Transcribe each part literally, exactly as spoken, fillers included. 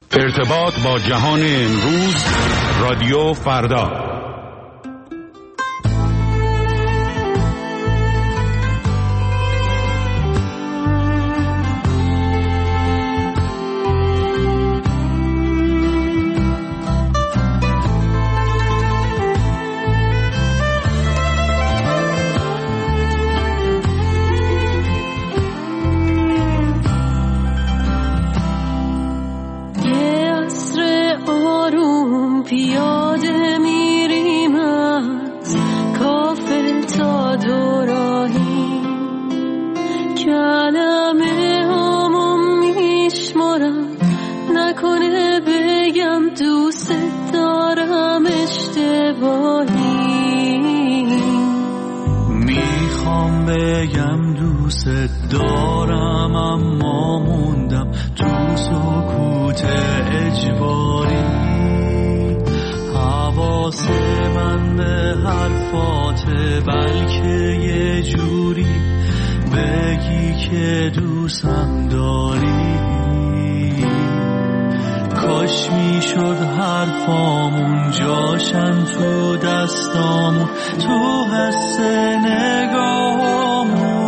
ارتباط با جهان امروز، رادیو فردا. دارم اما موندم تو سکوت اجباری. حواس من به حرفاته، بلکه یه جوری بگی که دوستم داری. کاش میشد حرفامون جاشن تو دستامون، تو حس نگاهامون.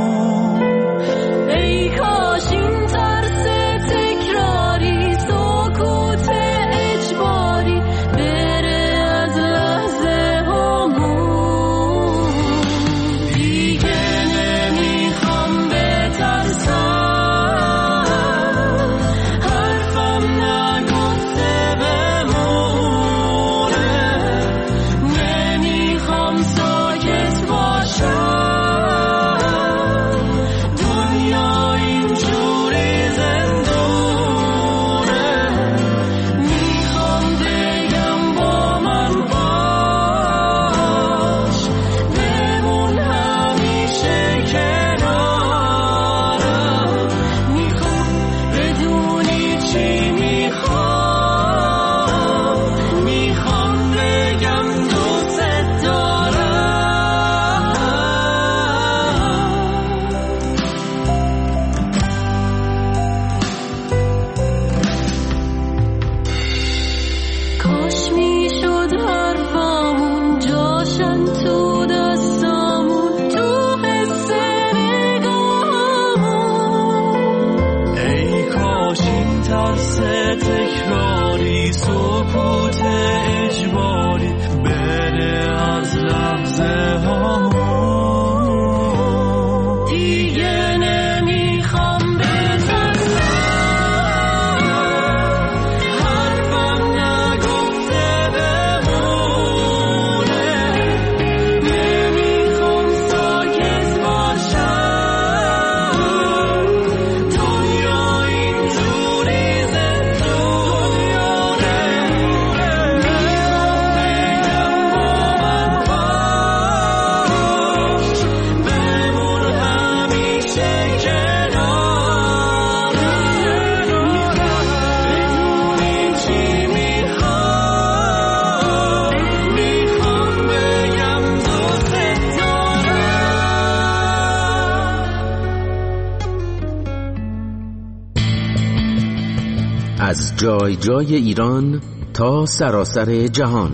از جای جای ایران تا سراسر جهان،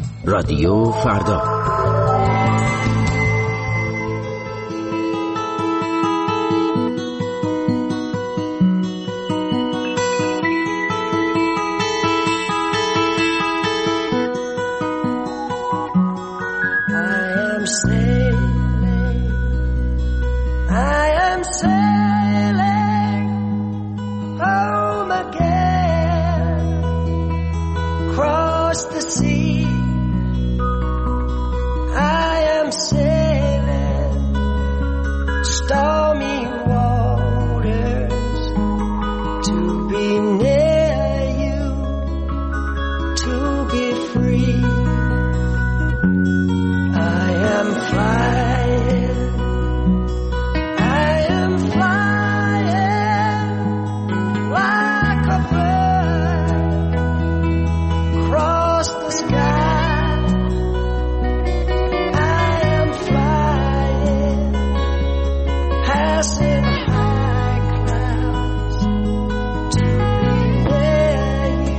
رادیو فردا. Passing high clouds to be near you.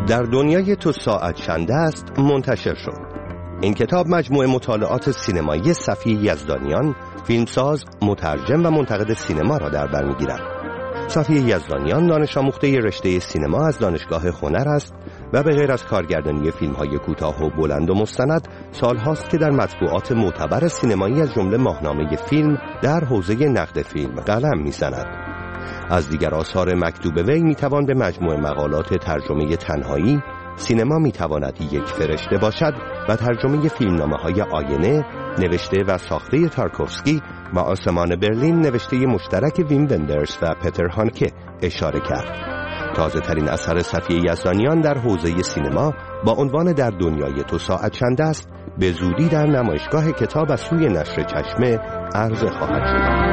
در دنیای تو ساعت چند است منتشر شد. این کتاب مجموعه مطالعات سینمایی صفی یزدانیان، فیلمساز، مترجم و منتقد سینما را در بر می‌گیرد. صفی یزدانیان دانش آموخته رشته سینما از دانشگاه هنر است و به غیر از کارگردانی فیلم‌های کوتاه و بلند و مستند، سال‌هاست که در مطبوعات معتبر سینمایی از جمله ماهنامه فیلم در حوزه نقد فیلم قلم می‌زند. از دیگر آثار مکتوب وی می‌توان به مجموعه مقالات ترجمه تنهایی، سینما می‌تواند یک فرشته باشد و ترجمه فیلمنامه‌های آینه نوشته و ساخته تارکوفسکی و آسمان برلین نوشته مشترک ویم وندرز و پتر هانکه اشاره کرد. تازه ترین اثر صفی یزدانیان در حوزه سینما با عنوان در دنیای تو ساعت چند است به زودی در نمایشگاه کتاب از سوی نشر چشمه عرضه خواهد شد.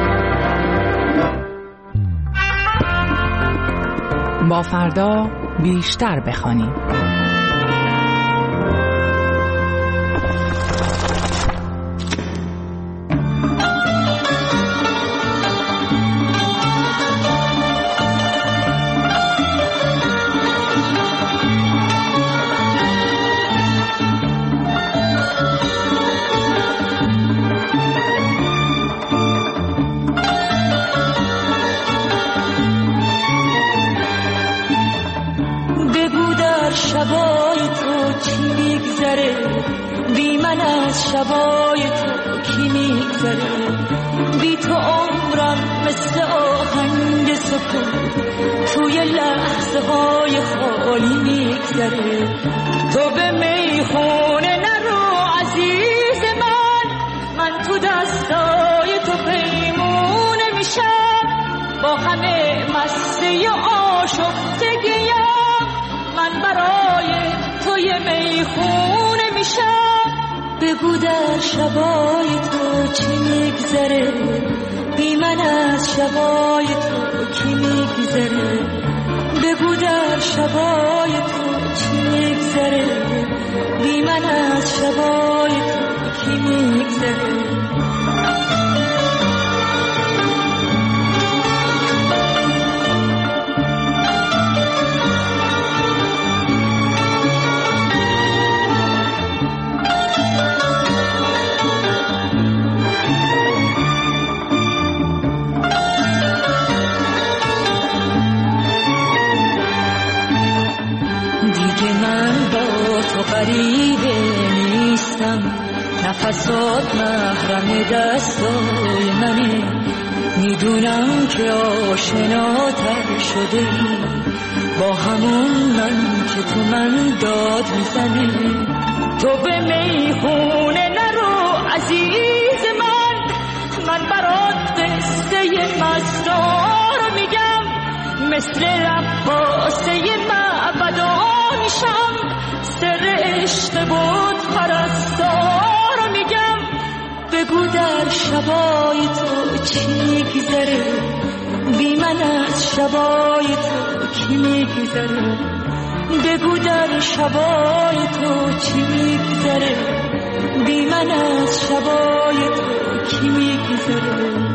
با فردا بیشتر بخوانیم. شبای تو چی میگذره، بی من از شبای تو کی میگذره، بی تو عمرم مثل آهنگ سکون توی لحظه های خالی میگذره. تو به میخونه نرو عزیز من، من تو دستای تو پیمونه میشم، با همه مسته آشفتگیم من برای توی میخونه میشم. بگو در شبای تو چی میگذره، بی من از شبای تو کی میگذره، بگو در شبای تو چی میگذره، بی من از شبای تو کی میگذره. غریبه نیستم، نفسات محرم دستای منه، میدونم که آشناتر شده ای با همون من که تو من داد میزنه. تو به میخونه نرو عزیز من، من برات قصه مستار میگم، مثل رقاصه معبدا میشم، سر عشق بود پرستار میگم. بگو در شبای تو چی میگذره، بی من از شبای تو کی میگذره، بگو در شبای تو چی میگذره، بی من از شبای تو کی میگذره.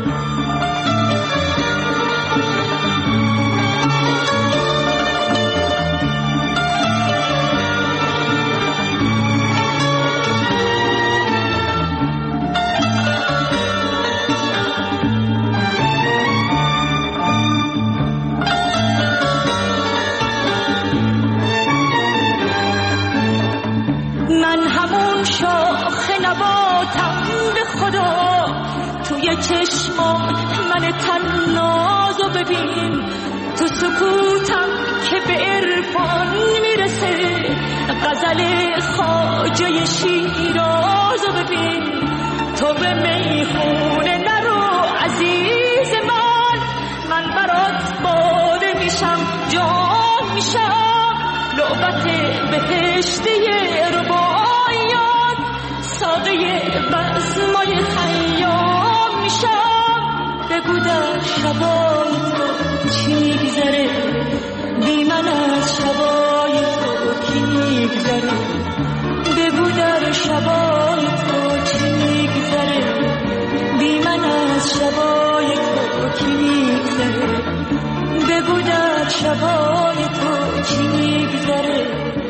توی چشمات من تنازو ببین، تو سکوتم که به عرفان میرسه، غزل خواجه شیرازو ببین. تو به میخونه نرو عزیز من، من برات باده میشم، جان میشم، لعبت بهشتی رباعیات، ساقه بزمای خیام میشم. بگو در شبای تو چی میگذره، بی من از شبای تو کی میگذره، بگو در شبای تو چی میگذره، بی من از شبای تو کی میگذره، بگو در شبای تو چی میگذره،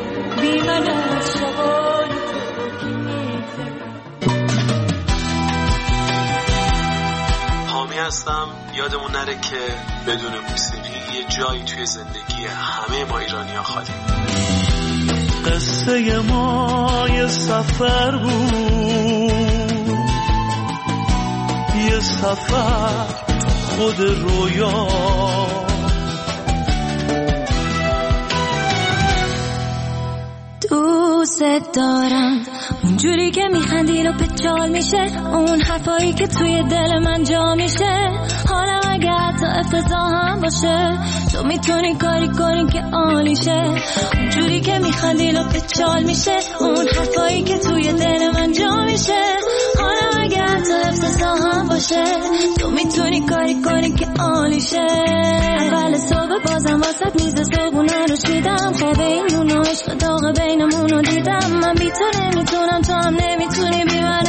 میخواستم یادمون نره که بدون موسیقی یه جایی توی زندگی همه ما ایرانی‌ها خالی. قصه ما یه سفر بود، یه سفر خود رویا. دوست دارم اونجوری که میخندی رو پچال میشه، اون حرفایی که توی دل من جا میشه. حالا اگر تا افتضاح هم باشه تو میتونی کاری کنی که عالیشه. اونجوری که میخندی رو پچال میشه، اون حرفایی که توی دل من جا میشه. حالا اگر تا افتضاح هم باشه تو میتونی کاری کنی که عالیشه. اول صبح بازم واسط میز صبحونه رو شیدم، خواب این و عشق داغ بینمون رو دیدم. من بی تو نمیتونم، تو هم نمیتونی بی من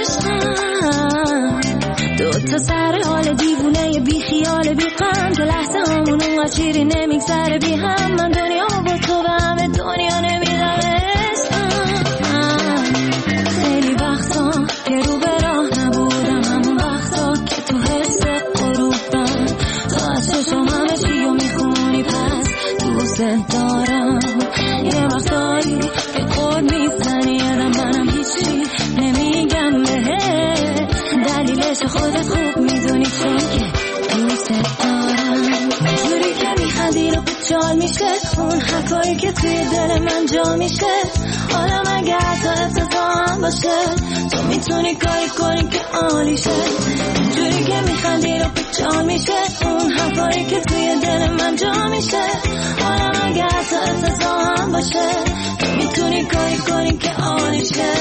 عشقم. دو تا سر حال دیوونه بی خیال بی غم، که لحظه همون اون چیری نمیگذره بی هم. من دنیا با تو به همه دنیا نمیدم عشقم. خیلی وقتا که رو به راه نبودم، همون وقتا که تو حس غروبم تو از چشم همه چی رو میخونی، پس دوست دارم. یه وقتایی که خود میزنی یادم منم هیچی نمیگم بهت، دلیلش خودت خوب میدونی چون که دوست دارم. جوری که میخندی رو پچال میشه، اون حرفایی که توی دل من جا میشه. حالا مگه تا افتضاح هم باشه تو میتونی کاری کنی که عالیشه. جوری که میخندی رو پچال میشه، اون حرفایی که توی دل من جا میشه. حالا مگه تا افتضاح هم باشه تو میتونی کاری کنی که عالیشه.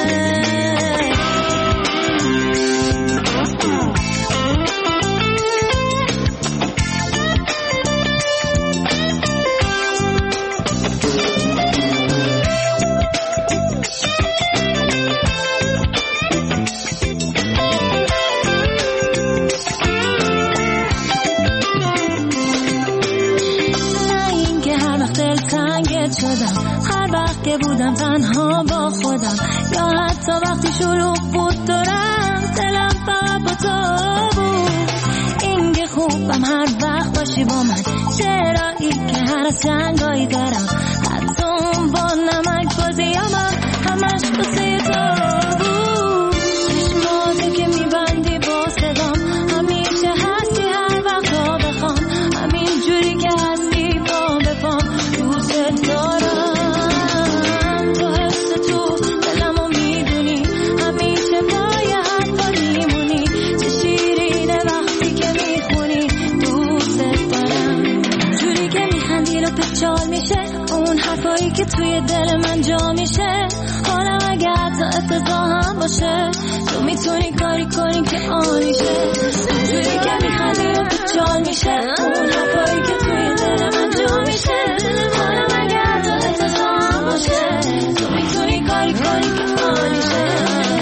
هر وقت که بودم تنها با خودم، یا حتی وقتی شروع بود دارم، دلم فقط با تو بود. این که خوبم هر وقت باشی با من، چرایی که هر از جنگایی دارم، حتی اون با نمک بازی هم همش بسه تو بود. چشماتو که میبندی با صدام، همیشه هستی هر وقت ها بخوام، همین جوری که هستی با بفام. دوست دارم تو حس تو دلمو میدونی، همیشه پای حرفا میمونی، چه شیرینه وقتی که میخونی. دوست دارم جوری که میخندی رو پچال میشه، اون حرفایی که توی دل من جا میشه. حالا اگر تا افتضاح هم باشه تو میتونی کاری کنی که عالیشه. جوری که میخندی رو پچال میشه، اون حرفایی که توی دل من جا میشه. حالا اگر تا افتضاح هم باشه تو میتونی کاری کنی که عالیشه.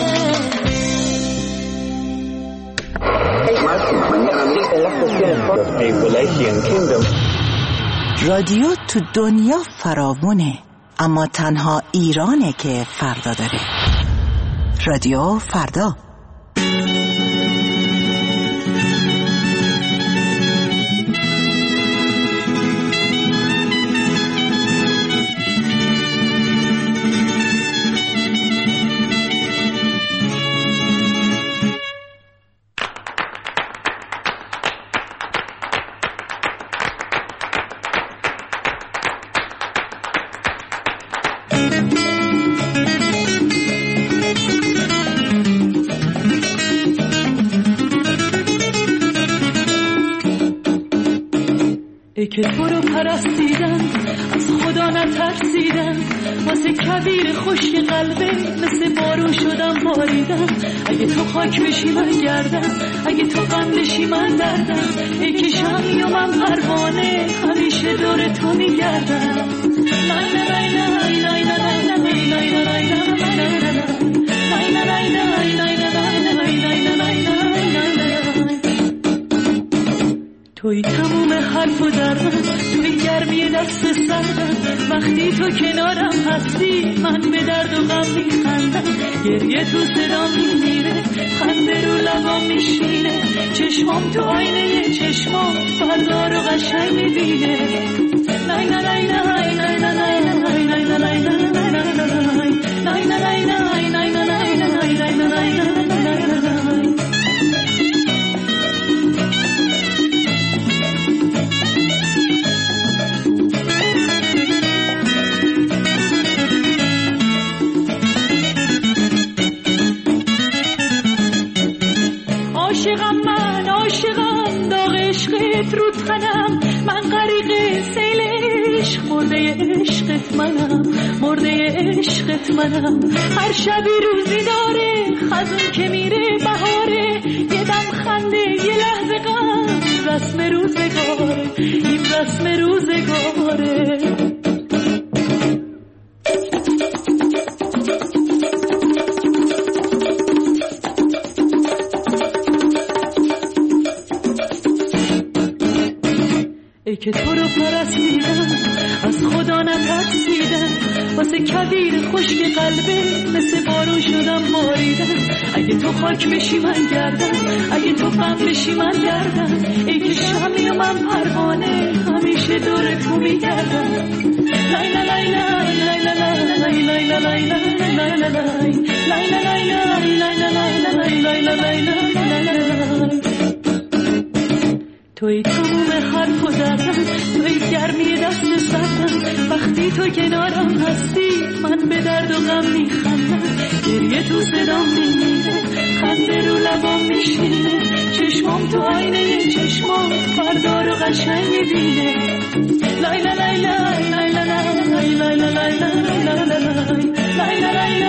رادیو تو دنیا فراوونه، اما تنها ایرانه که فردا داره. رادیو فردا. ای که تو رو پرستیدم از خدا نترسیدم، واسه کبیر خوشی قلبه مثل بارون شدم باریدم. اگه تو خاک بشی من گردم، اگه تو غم بشی من دردم. ای که شمی و من پروانه همیشه دور تو میگردم. توی تموم حرف و درد، توی گرمی دست سردم، وقتی تو کنارم هستی من به درد و غم میخندم گریه تو صدام میمیره خنده رو لبام میشینه چشمام تو آینه چشمام فردا رو قشنگ میبینه لای لای لای لای لای لای لای لای لای عاشقم من عاشقم داغ عشقت رو تنم من غریق سیل عشق مرده عشقت منم مرده عشقت منم هر شبی روزی داره خزون که میره بهاره یه دم خنده یه لحظه غم رسم روزگاره این رسم روزگاره ای که تو رو پرستیدم از خدا نترسیدم واسه کبیر خشک قلبه مثل بارون شدم باریدم اگه تو خاک بشی من گردم اگه تو غم بشی من گردم ای که شمی و من پروانه همیشه دور تو میگردم لای لای لای لای لای لای لای لای لای لای لای لای لای توی تموم حرف و زدم توی گرمی دست سردم وقتی تو کنارم هستی من به درد و غم میخندم گریه تو صدام میمیره خنده رو لبام میشینه چشمام تو آینه چشمام فردا رو قشنگ میبینه لای لای لای لای لای لای لای لای لای لای لای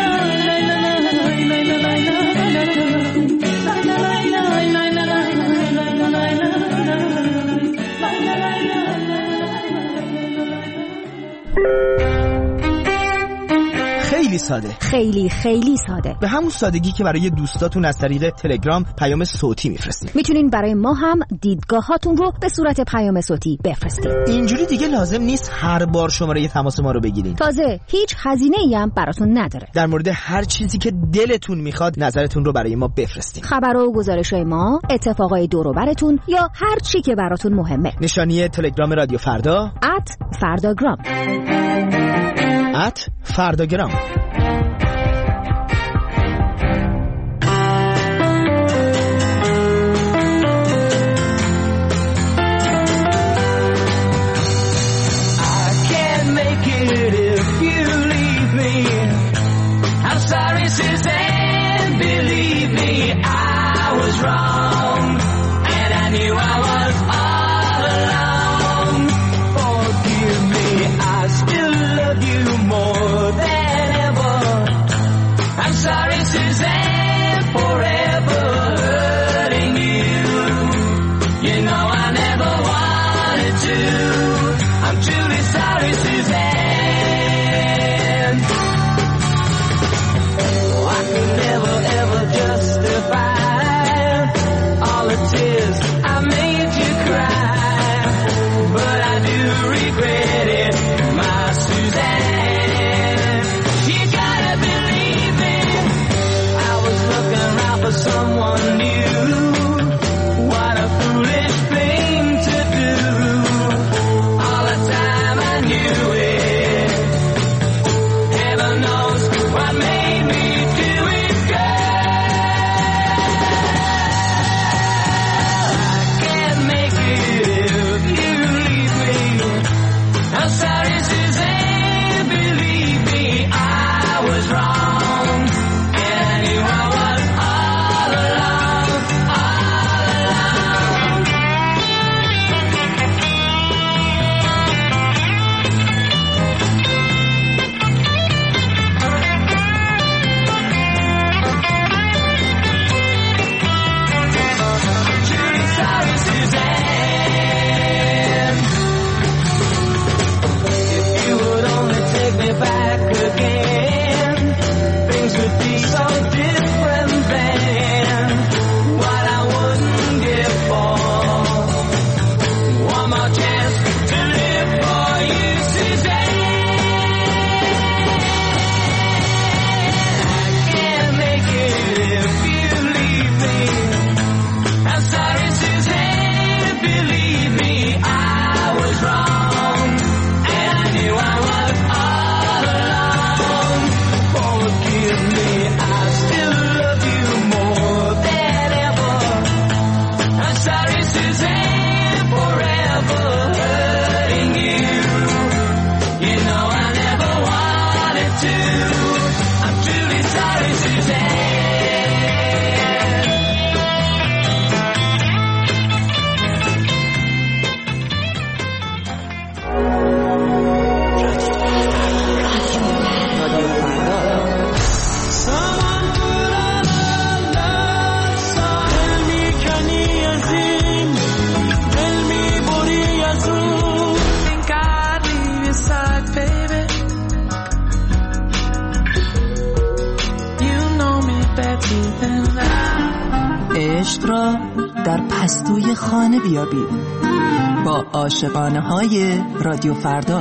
خیلی ساده خیلی خیلی ساده به همون سادگی که برای دوستاتون از طریق تلگرام پیام صوتی میفرستید میتونین برای ما هم دیدگاهاتون رو به صورت پیام صوتی بفرستید اینجوری دیگه لازم نیست هر بار شماره تماس ما رو بگیرین تازه هیچ هزینه‌ای هم براتون نداره در مورد هر چیزی که دلتون میخواد نظرتون رو برای ما بفرستین خبر و گزارش‌های ما اتفاقای دور و براتون یا هر چی که براتون مهمه نشانی تلگرام رادیو فردا ات فرداگرام ات فرداگرام عشق را در پستوی خانه بیابید با عاشقانه های رادیو فردا.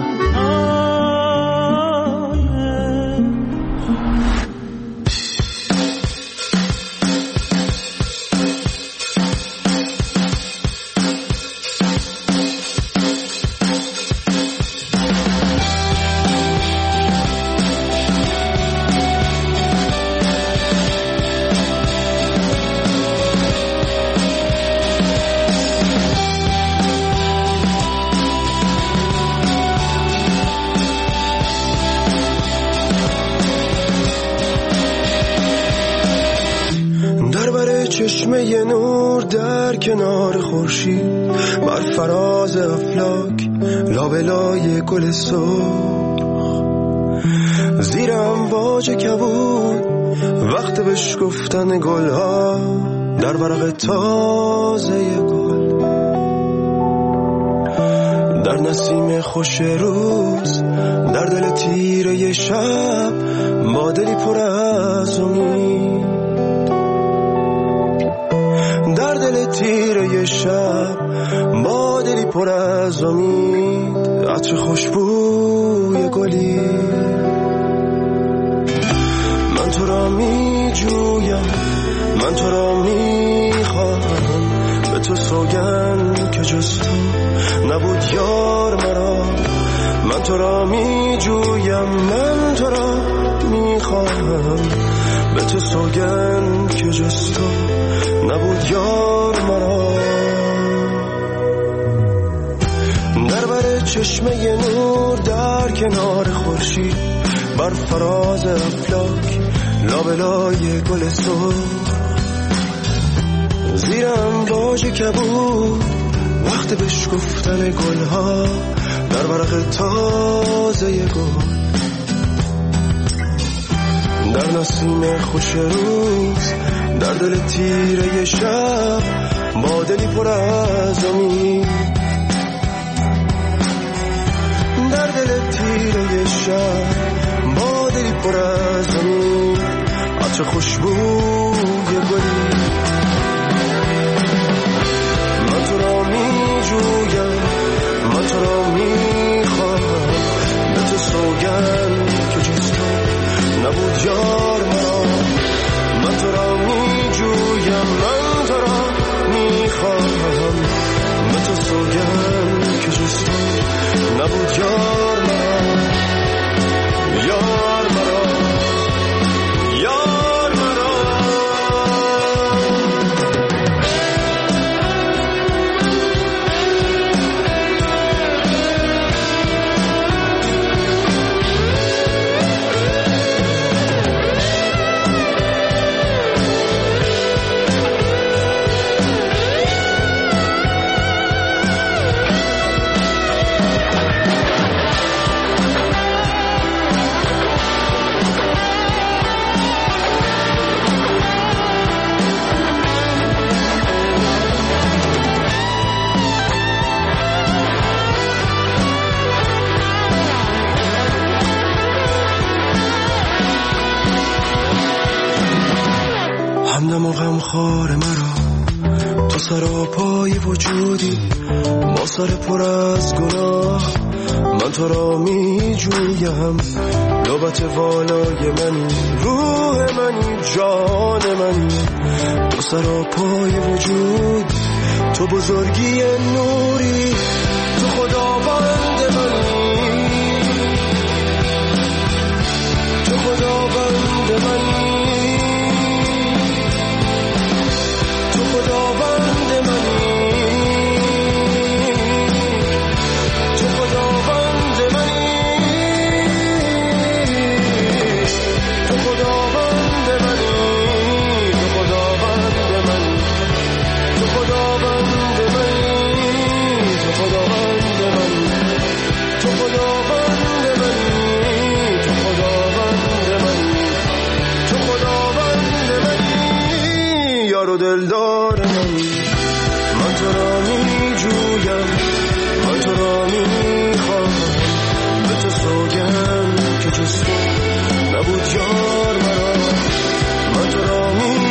چشمه نور در کنار خورشید، بر فراز افلاک لابلای گل سرخ، زیر امواج کبود وقت بشکفتن گلها در ورق تازه گل، در نسیم خوش روز، در دل تیره شب، با دلی پر از امید، در دل تیره شب، با دلی پر از امید، عطر خوشبوی گلی. من تو را می جویم، من تو را می خواهم، به تو سوگند که جز تو نبود یار مرا. من تو را می جویم، من تو را می خواهم، به تو سوگند که جز تو نبود یار مرا. در بر چشمه نور در کنار خورشید، بر فراز افلاک لابلای گل سرخ، زیر امواج کبود وقت بشکفتن گلها در ورق تازه گل، در نسیم خوش روز، در دل تیره شب، با دلی پر از امید، در دل تیره شب، با دلی پر از امید، عطر خوشبوی گلی. من تو را می جویم، من تو را می خواهم، به تو سوگند که جز تو نبود یار مرا. من تو را می جویم، من تو را می خواهم، به تو سوگند که جز تو نبود یار مرا، یار مرا، یار مرا. همدم و غمخوار مرا، تو سراپای وجودی، با سر پر از گناه. من تو را می جویم، لبت والای منی، روح منی، جان منی، تو سراپای وجود، تو بزرگی نوری، تو خداوند منی، تو خداوند منی، تو خداوند منی، تو خداوند منی، تو خداوند منی، تو خداوند منی، تو خداوند منی، تو خداوند منی، تو خداوند منی، تو خداوند منی، تو خداوند منی، یار و دلدار منی. من تو را می جویم، من تو را می خواهم، به تو سوگند که جز تو نبود یار مرا. من تو را می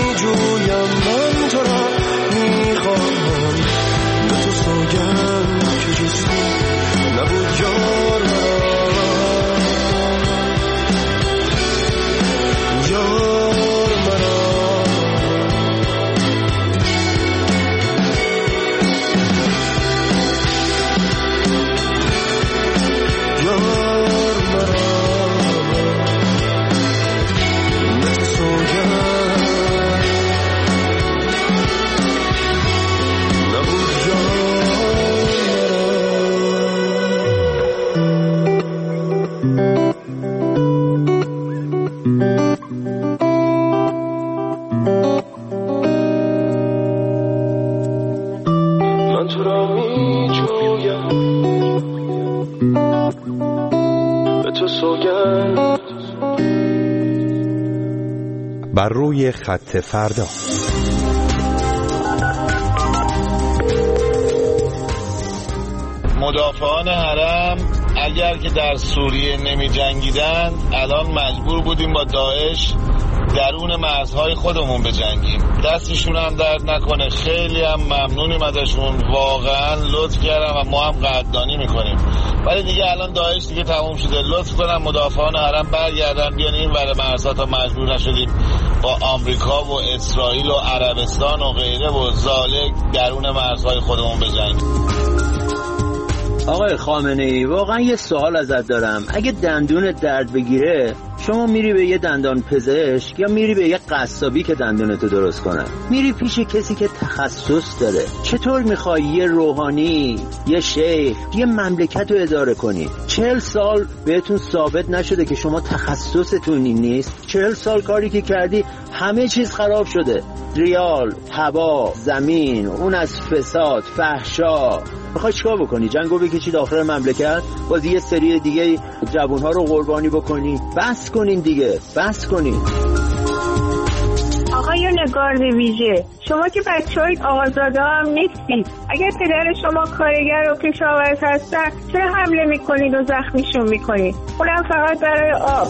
بر روی خط فردا. مدافعان حرم اگر که در سوریه نمی جنگیدن الان مجبور بودیم با داعش درون مرزهای خودمون بجنگیم. دستشون هم درد نکنه، خیلی هم ممنونیم ازشون، واقعا لطف کردن و ما هم قدردانی میکنیم. ولی دیگه الان داعش دیگه تموم شده. لطف کنن مدافعان حرم برگردن بیان این ور مرزها تا مجبور نشدیم با آمریکا و اسرائیل و عربستان و غیره و زالک درون مرزهای خودمون بجنگیم. آقای خامنه‌ای واقعا یه سوال ازت دارم. اگه دندون درد بگیره شما میری به یه دندان پزشک یا میری به یه قصابی که دندونتو درست کنه؟ میری پیش کسی که تخصص داره. چطور میخوای یه روحانی، یه شیخ، یه مملکت رو اداره کنی؟ چهل سال بهتون ثابت نشده که شما تخصصتون این نیست؟ چهل سال کاری که کردی همه چیز خراب شده. ریال، هوا، زمین، اون از فساد، فحشا. میخوای چیکار بکنی؟ جنگو بکشی داخل مملکت؟ باز یه سری دیگه جوانها رو قربانی بکنی؟ بس کنین دیگه، بس کنین. آقای نگار ویژه، شما که بچه‌های آقازاده هم نیستید. اگر پدر شما کارگر و کشاورز هستن چرا حمله میکنید و زخمیشون میکنید؟ اونم فقط برای آب.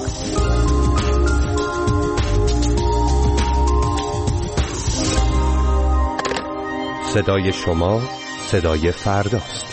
صدای شما صدای فرداست.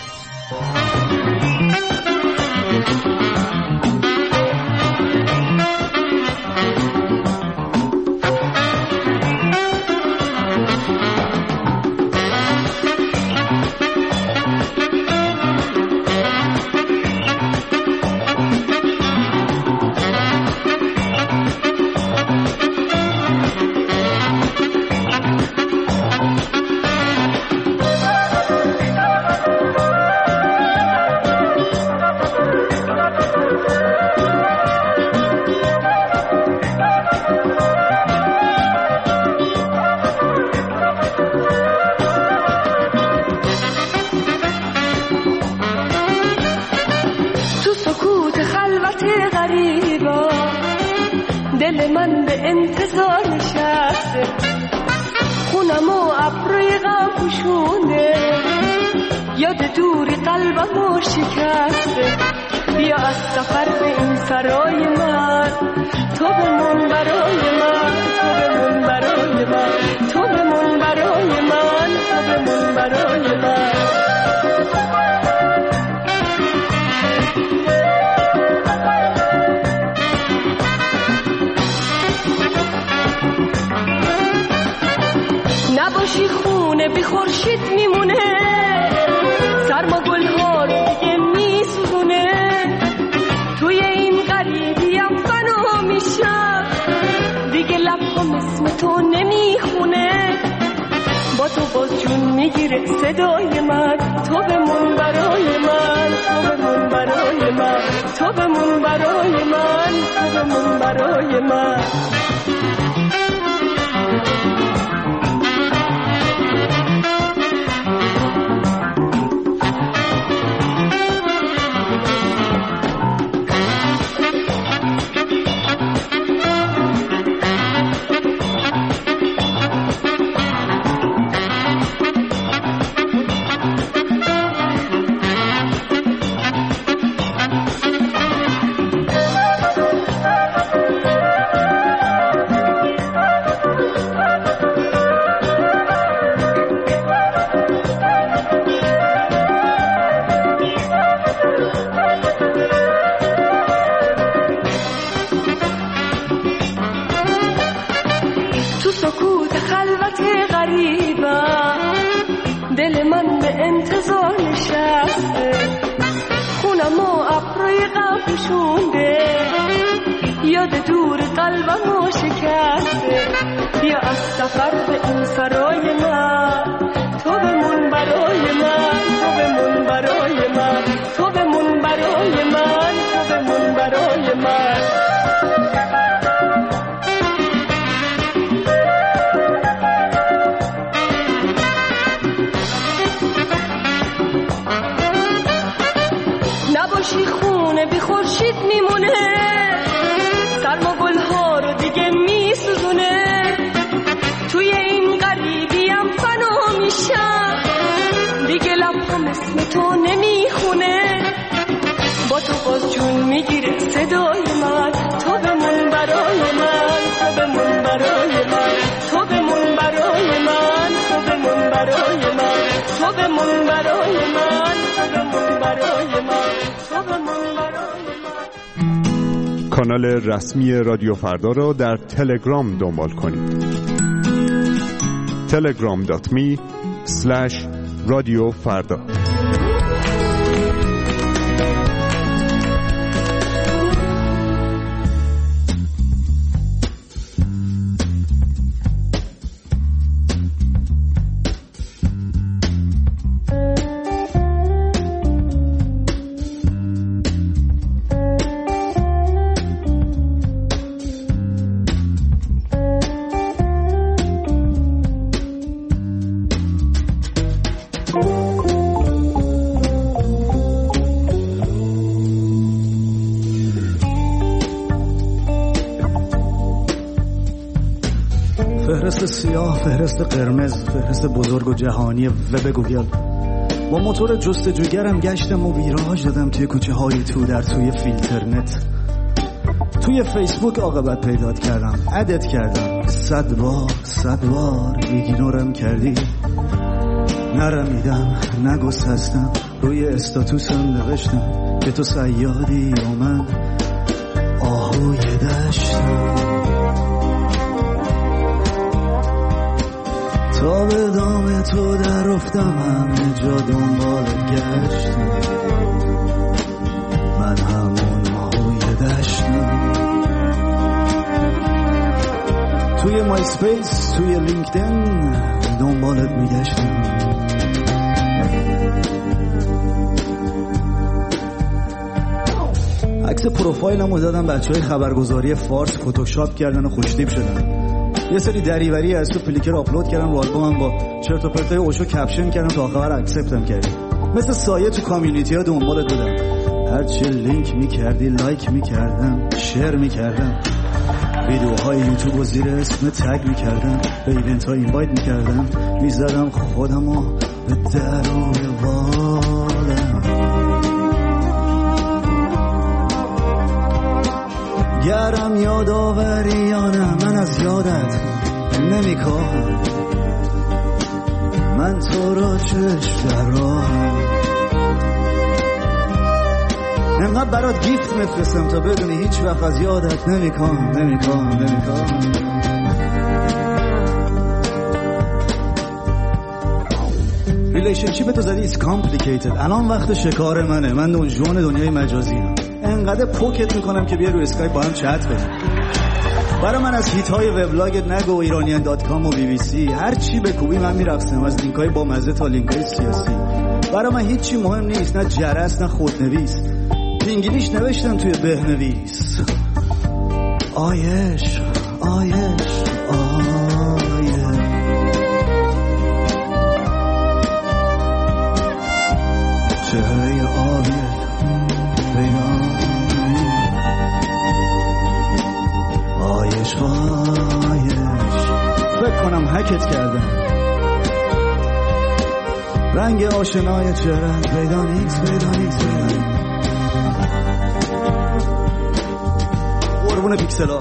دل من به انتظار نشسته، خونم و ابروی غم پوشونده، یاد دوری قلبم شکسته. بیا از سفر به این سرای من، تو بمون برای من، تو بمون برای من، تو بمون برای من، تو بمون برای من. نباشی خونه بی خورشید میمونه، سرما گل‌ها رو دیگه میسوزونه، توی این غریبیم فنا میشم، دیگه لبم اسم تو نمیخونه، با تو باز جون میگیره صدای من، تو بمون برای من، تو بمون برای من، تو بمون برای من، تو بمون برای من. دل من به انتظار نشسته، خونم و ابروی غم پوشونده، یاد دور قلبم شکسته. بیا از سفر به این سرای من، تو بمون برای من، تو بمون برای من، تو بمون برای من، تو بمون برای من. نباشی خونه بی خورشید میمونه، سرما گل‌ها رو دیگه میسوزونه، کانال رسمی رادیو فردا را در تلگرام دنبال کنید. تلگرام دات می اسلش رادیو فردا. فهرست سیاه، فهرست قرمز، فهرست بزرگ و جهانی وب گوگل. با موتور جستجوگرم گشتم و ویراژ دادم توی کوچه های تو در توی فیلترنت. توی فیسبوک عاقبت پیدات کردم، ادت کردم، صد بار صد بار ایگنورم کردی. نرمیدم، نگسستم، روی استاتوسم نوشتم که تو صیادی و من آهوی دشتم. تا به دام تو در افتم، همه جا دنبالت گشتم، من همون آهوی دشتم. توی مای سپیس، توی لینکدین دنبالت میگشتم. عکس پروفایلمو دادم بچهای خبرگزاری فارس فتوشاپ کردن و خوشتیپ شدن. یه سری دریوری از تو فلیکر آپلود کردم رو آلبومم، با چرت و پرتای اوشو کپشن کردم تا آخر اکسپتم کردی. مثل سایه تو کامیونیتی ها دنبالت بودم، هر چی لینک میکردی لایک میکردم، شیر میکردم، ویدیوهای یوتیوب و زیر اسم تگ میکردم، به ایونت ها اینوایت میکردم، میزدم خودمو به درون بالم. گرم یادآوریانم، من از یادت نمیکنم، من تو را چشم دارم. انقدر برات گیفت میفرستم تا بدونی هیچ وقت از یادت نمیکنم نمیکنم نمیکنم. ریلیشنشیپ تو زدی is complicated. الان وقت شکار منه، من دنجوان دنیای مجازی هم. انقدر پوکت میکنم که بیا روی اسکایپ با هم چت کنیم. برای من از هیت های وبلاگت نگو، ایرانیان دات کام و بی بی سی، هر چی بکوبی من میرقصم، از لینک های با مزه تا لینک های سیاسی. برای من هیچی مهم نیست، نه جرس نه خودنویس. انگلیش نوشتم توی بهنویس. آیش آیش آیش چهره آبیت بیانی، آیش آیش. فکر کنم هکت کردم، رنگ آشنای چهره‌ات پیدا نیست پیدا نیست پیدا نیست. قربون پیکسلا.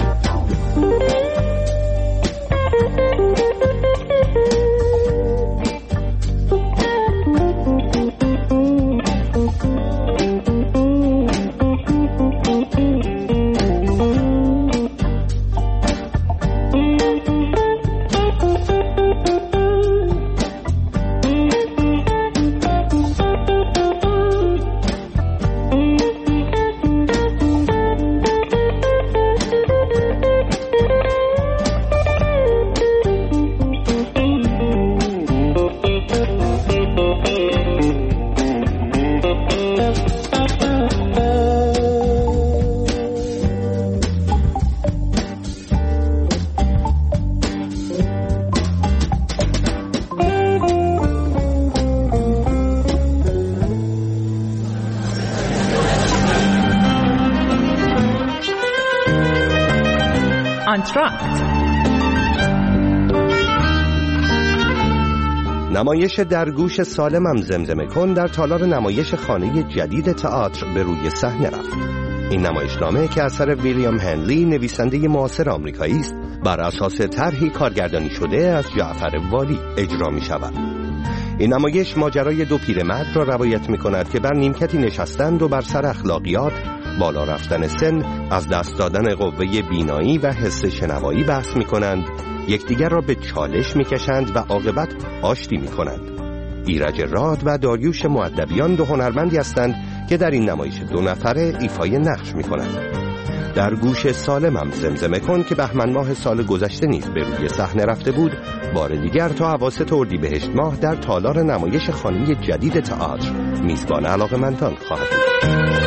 نمایش در گوش سالمم زمزمه کن در تالار نمایش خانه جدید تئاتر به روی صحنه رفت. این نمایشنامه که اثر ویلیام هنلی نویسنده معاصر آمریکایی است، بر اساس طرحی کارگردانی شده از جعفر والی اجرا می شود. این نمایش ماجرای دو پیرمرد را روایت می کند که بر نیمکتی نشستند و بر سر اخلاقیات بالا رفتن سن، از دست دادن قوه بینایی و حس شنوایی بحث می کنند، یکدیگر را به چالش می کشند و عاقبت آشتی می کنند. ایرج راد و داریوش مؤدبیان دو هنرمندی هستند که در این نمایش دو نفره ایفای نقش می کنند. در گوش سالمم زمزمه کن که بهمن ماه سال گذشته نیز به روی صحنه رفته بود، بار دیگر تا اواسط اردیبهشت ماه در تالار نمایش خانه جدید تئاتر میزبان علاقه‌مندان خواهد بود.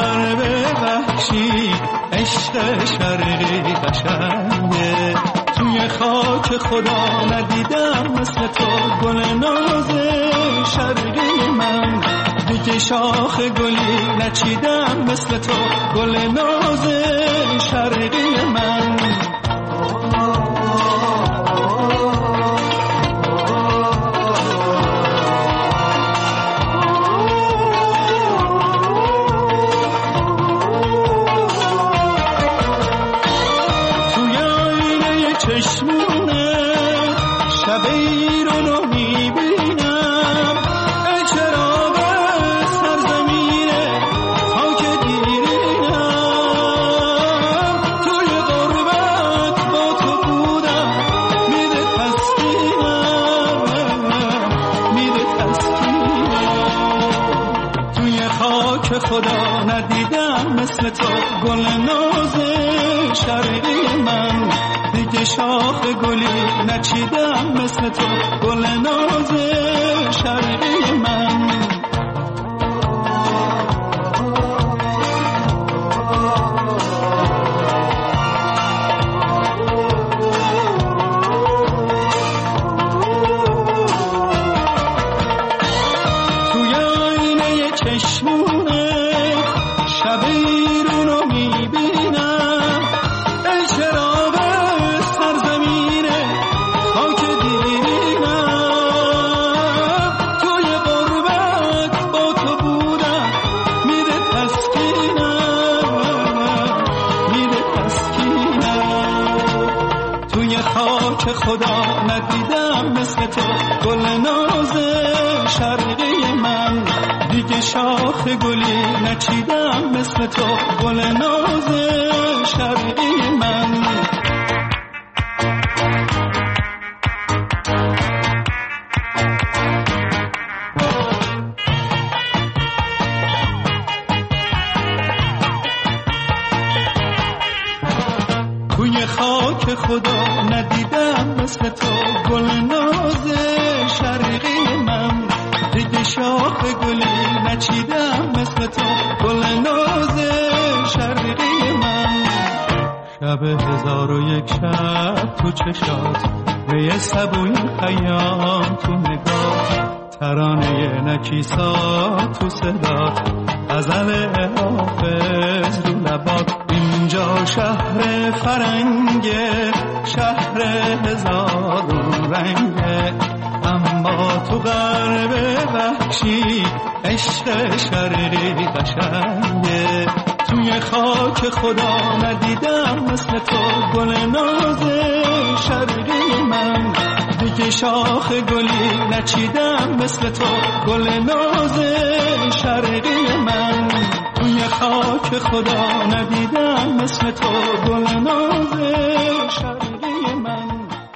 عشق شرقی قشنگه توی توی خاک خدا ندیدم مثل تو گل ناز شرقی من، دیگه شاخ گلی نچیدم مثل تو گل ناز شرقی من. خدا ندیدم مثل تو گل ناز شرقی من، دیگه شاخ گلی نچیدم مثل تو گل ناز شرقی من. توی آینه چشمونه خدا ندیدم مثل تو گل ناز شرقی من، دیگه شاخ گلی نچیدم مثل تو گل ناز شرقی من. توی خاک خدا ندیدم مثل تو گل ناز شرقی من، دیگه شاخ گلی نچیدم مثل تو گل ناز شرقی من. شب هزار و یک شب تو چشات، می سبوی خیام تو نگاه، ترانه نکیسات تو صدات، غزل حافظ رو لبات. اینجا شهر فرنگه، شهر هزار رنگه، اما تو غرب وحشی عشق شرقی قشنگه. توی خاک خدا ندیدم مثل تو گل ناز شرقی من، دیگه شاخ گلی نچیدم مثل تو گل ناز شرقی من. توی خاک خدا ندیدم مثل تو گل ناز شرقی من.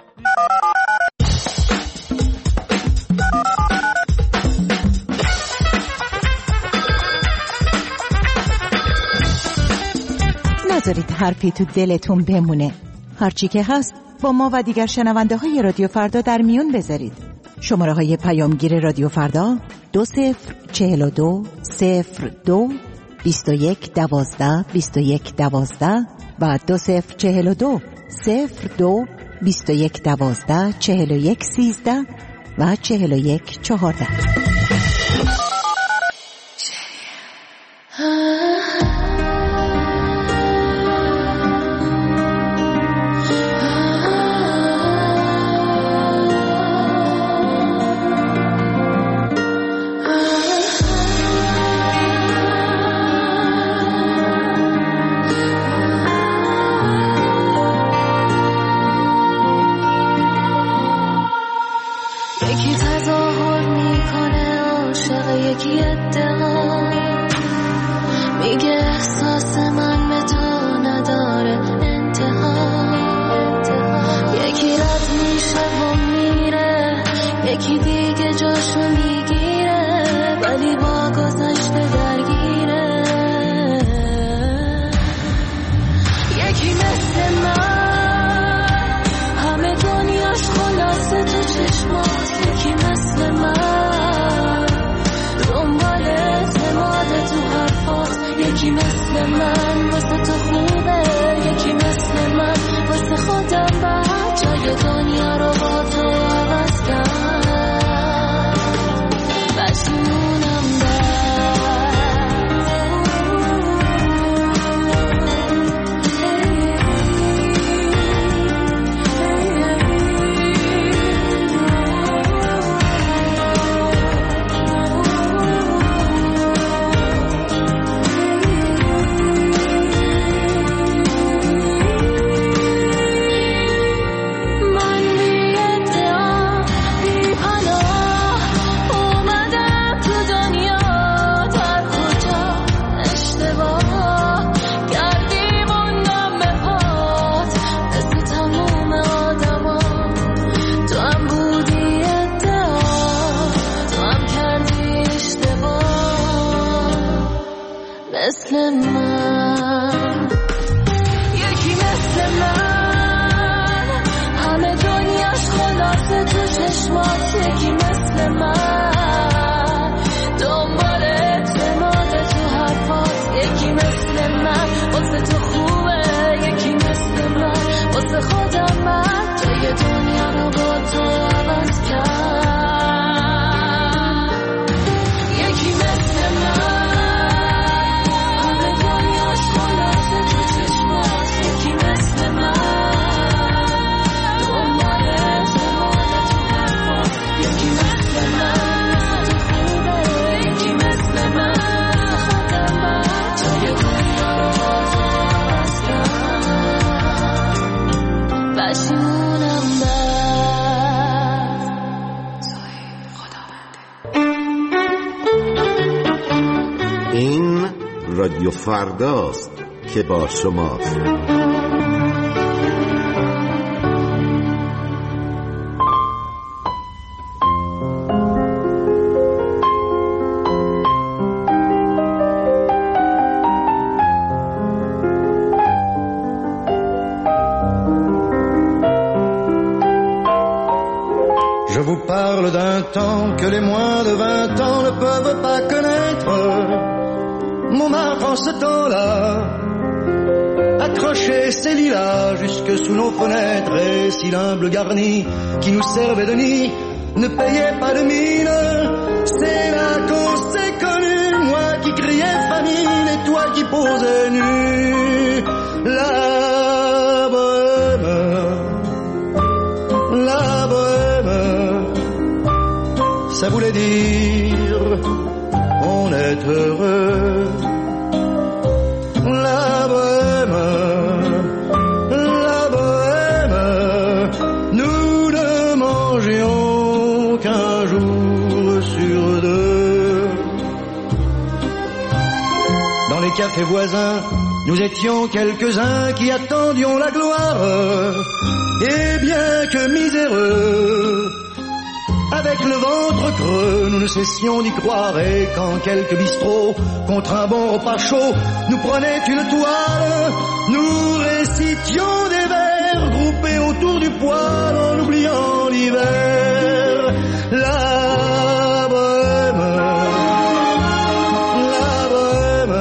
نذارید حرفی تو دلتون بمونه. هرچی که هست با ما و دیگر شنونده های رادیو فردا در میون بذارید. شماره های پیامگیر رادیو فردا دو صفر چهل و دو صفر دو بیست و یک دوازده بیست و یک دوازده و دو صفر چهل و دو صفر دو بیست و یک دوازده چهل و یک سیزده و چهل و یک چهارده. من واسه تو خوبه، یکی مثل من واسه خودم بچه مثل من، یکی مثل من، همه دنیاش خلاصه تو چشمات، یکی مثل من، دنبال اعتماد تو حرفات، یکی مثل من، واسه تو خوبه، یکی مثل من، واسه خودم من، تا یه دنیا رو با تو عوض کرد. این رادیو فرداست که با شماست. Je vous parle d'un temps que les moins de vingt ans ne peuvent pas connaître. Montmartre en ce temps-là accrochait ses lilas jusque sous nos fenêtres, et si l'humble garni qui nous servait de nid ne payait pas de mine, c'est là qu'on s'est connus, moi qui criais famine et toi qui posais nu. La bohème, la bohème, ça voulait dire on est heureux. La bohème, la bohème, nous ne mangions qu'un jour sur deux. Dans les cafés voisins, nous étions quelques-uns qui attendions la gloire. Et bien que miséreux, avec le ventre creux, nous ne cessions d'y croire. Et quand quelques bistrots, contre un bon repas chaud, nous prenaient une toile, nous récitions des vers groupés autour du poêle en oubliant l'hiver. La bohème, la bohème,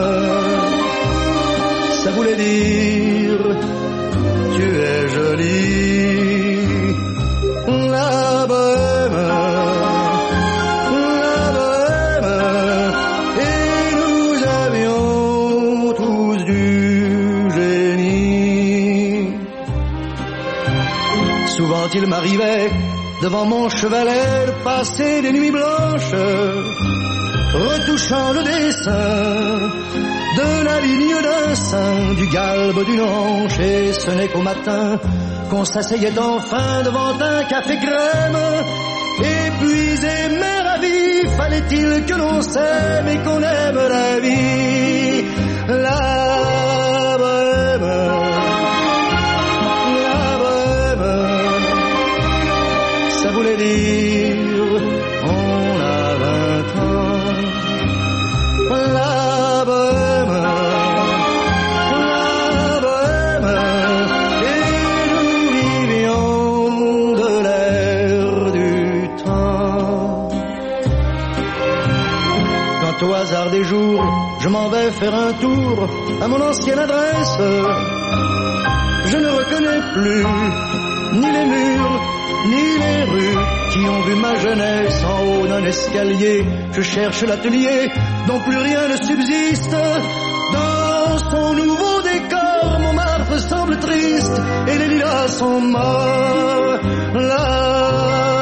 ça voulait dire tu es jolie. La bohème, souvent il m'arrivait devant mon chevalet de passer des nuits blanches, retouchant le dessin de la ligne d'un sein, du galbe d'une hanche, et ce n'est qu'au matin qu'on s'asseyait enfin devant un café crème. Épuisé mais ravi, fallait-il que l'on s'aime et qu'on aime la vie. La bohème, ça voulait dire on a vingt ans. La bohème, la bohème, et nous vivions de l'air du temps. Quand au hasard des jours je m'en vais faire un tour à mon ancienne adresse, je ne reconnais plus ni les murs ni les rues qui ont vu ma jeunesse en haut d'un escalier. Je cherche l'atelier dont plus rien ne subsiste. Dans son nouveau décor, Montmartre semble triste et les lilas sont morts. La